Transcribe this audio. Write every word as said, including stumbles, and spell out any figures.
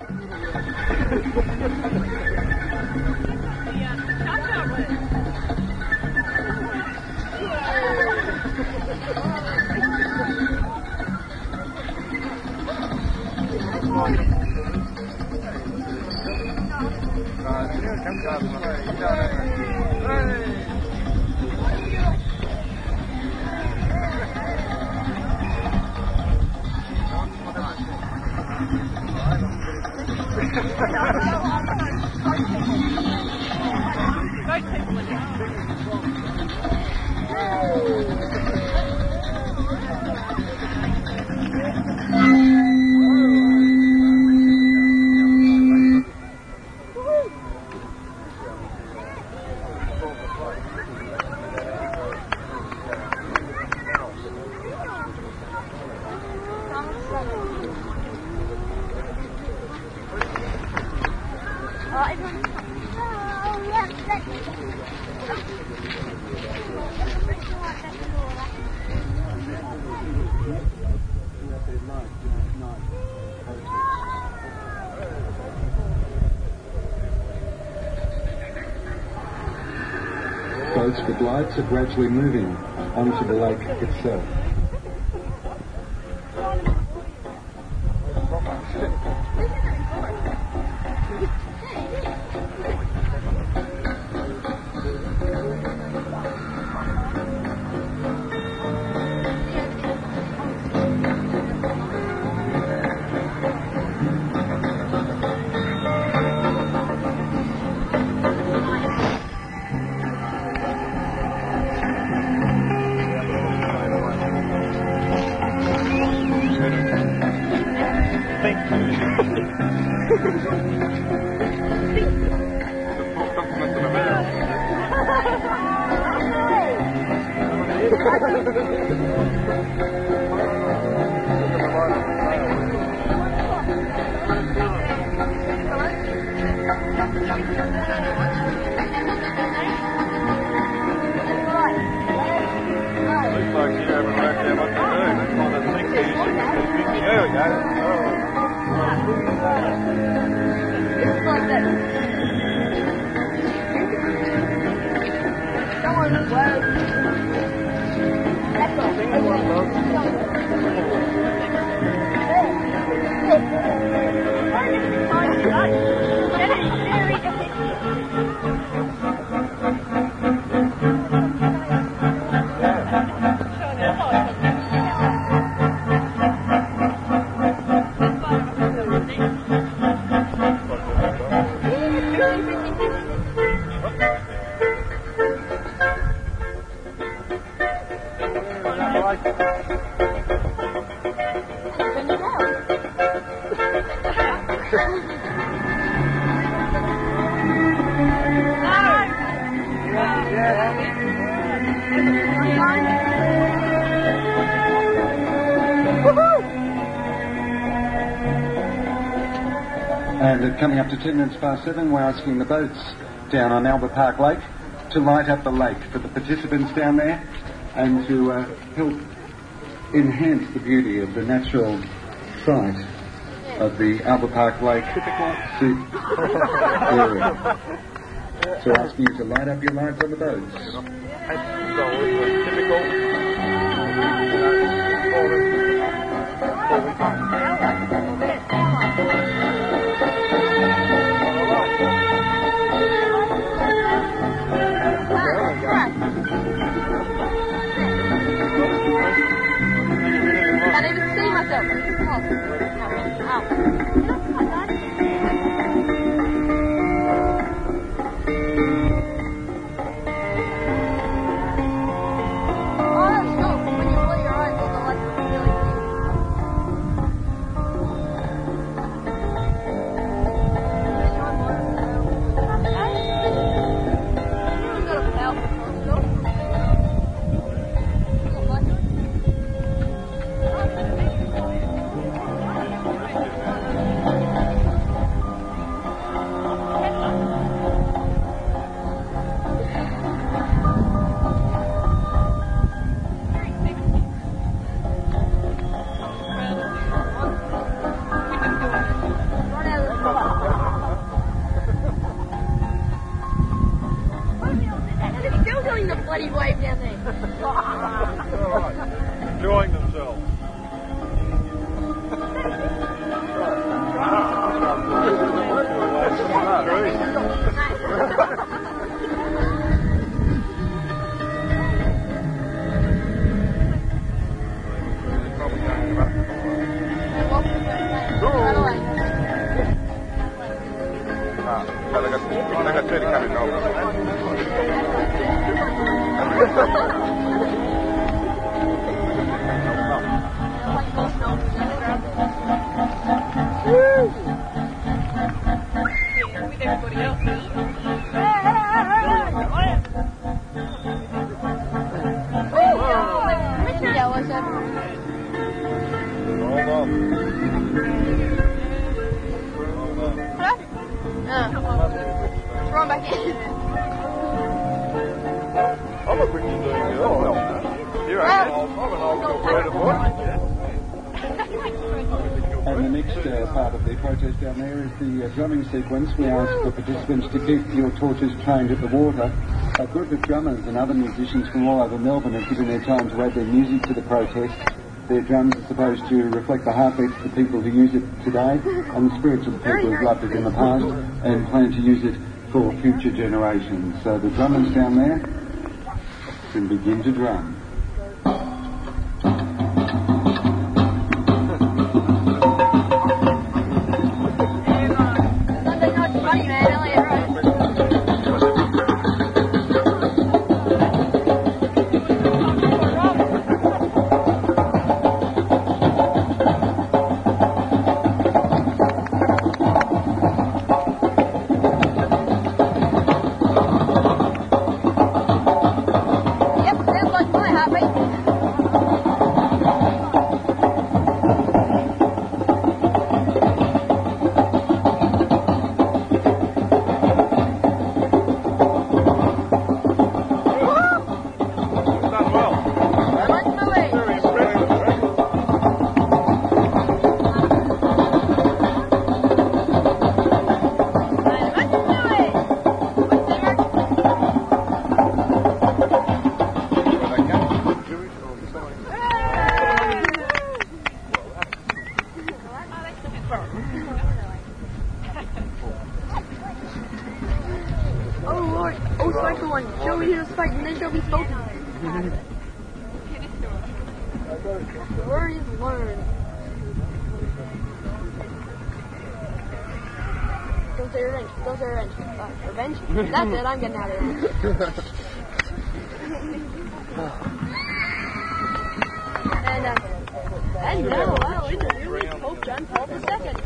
Boats with lights are gradually moving onto the lake itself. And at coming up to ten minutes past seven, we're asking the boats down on Albert Park Lake to light up the lake for the participants down there and to uh, help enhance the beauty of the natural site of the Albert Park Lake area. So asking you to light up your lights on the boats. I didn't even see myself. Oh, that's cool. When you close your eyes, all the lights look really big. everybody else. Yeah, what's up? Hold on. What? Uh, throw him back in. I'm a pretty doing it all well. You're an old, I'm an old operator boy. And the next uh, part of the protest down there is the uh, drumming sequence. We ask the participants to keep your torches trained at the water. A group of drummers and other musicians from all over Melbourne have given their time to add their music to the protest. Their drums are supposed to reflect the heartbeats of the people who use it today and the spirits of the people who've loved it in the past and plan to use it for future generations. So the drummers down there can begin to drum. That's it, I'm getting out of here. and, uh, and now I'll introduce Pope John Paul the Second.